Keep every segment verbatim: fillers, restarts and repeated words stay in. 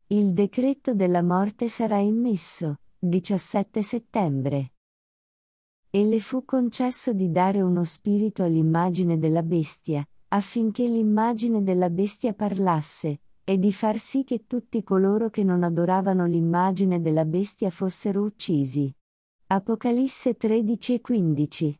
Il decreto della morte sarà immesso, diciassette settembre. E le fu concesso di dare uno spirito all'immagine della bestia, affinché l'immagine della bestia parlasse, e di far sì che tutti coloro che non adoravano l'immagine della bestia fossero uccisi. Apocalisse tredici e quindici.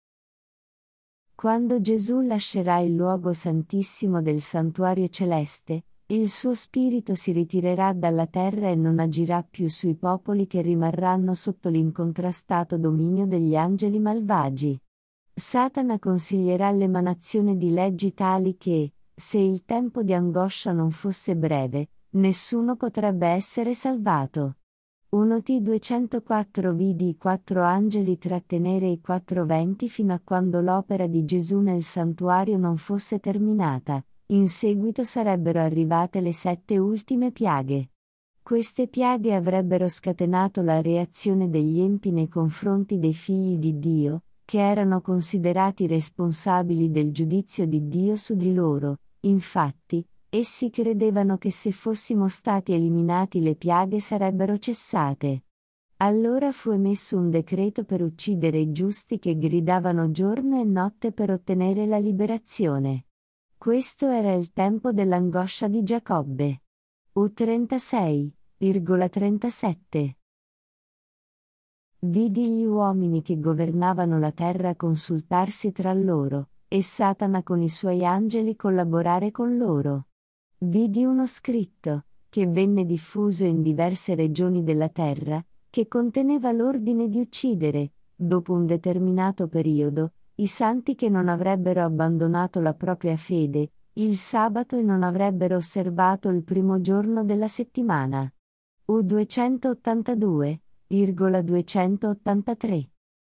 Quando Gesù lascerà il luogo santissimo del santuario celeste, il suo spirito si ritirerà dalla terra e non agirà più sui popoli che rimarranno sotto l'incontrastato dominio degli angeli malvagi. Satana consiglierà l'emanazione di leggi tali che, se il tempo di angoscia non fosse breve, nessuno potrebbe essere salvato. uno T duecentoquattro vidi i quattro angeli trattenere i quattro venti fino a quando l'opera di Gesù nel santuario non fosse terminata. In seguito sarebbero arrivate le sette ultime piaghe. Queste piaghe avrebbero scatenato la reazione degli empi nei confronti dei figli di Dio, che erano considerati responsabili del giudizio di Dio su di loro. Infatti, essi credevano che se fossimo stati eliminati le piaghe sarebbero cessate. Allora fu emesso un decreto per uccidere i giusti che gridavano giorno e notte per ottenere la liberazione. Questo era il tempo dell'angoscia di Giacobbe. U trentasei virgola trentasette. Vidi gli uomini che governavano la terra consultarsi tra loro, e Satana con i suoi angeli collaborare con loro. Vidi uno scritto, che venne diffuso in diverse regioni della terra, che conteneva l'ordine di uccidere, dopo un determinato periodo, i santi che non avrebbero abbandonato la propria fede, il sabato e non avrebbero osservato il primo giorno della settimana. U duecentottantadue virgola duecentottantatré.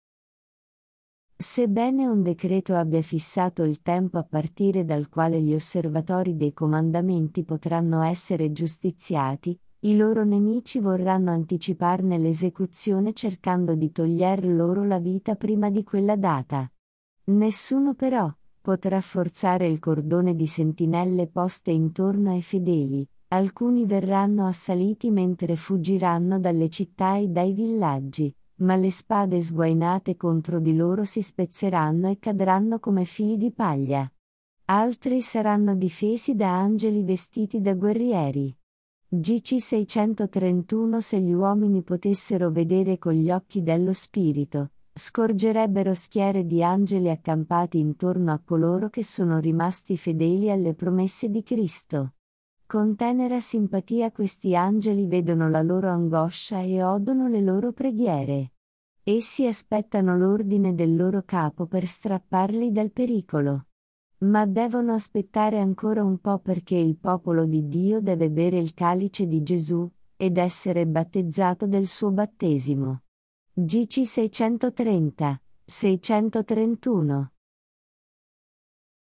Sebbene un decreto abbia fissato il tempo a partire dal quale gli osservatori dei comandamenti potranno essere giustiziati, i loro nemici vorranno anticiparne l'esecuzione cercando di toglier loro la vita prima di quella data. Nessuno però potrà forzare il cordone di sentinelle poste intorno ai fedeli. Alcuni verranno assaliti mentre fuggiranno dalle città e dai villaggi, ma le spade sguainate contro di loro si spezzeranno e cadranno come fili di paglia. Altri saranno difesi da angeli vestiti da guerrieri. G C seicentotrentuno. Se gli uomini potessero vedere con gli occhi dello spirito, scorgerebbero schiere di angeli accampati intorno a coloro che sono rimasti fedeli alle promesse di Cristo. Con tenera simpatia questi angeli vedono la loro angoscia e odono le loro preghiere. Essi aspettano l'ordine del loro capo per strapparli dal pericolo. Ma devono aspettare ancora un po' perché il popolo di Dio deve bere il calice di Gesù, ed essere battezzato del suo battesimo. G C seicentotrenta seicentotrentuno.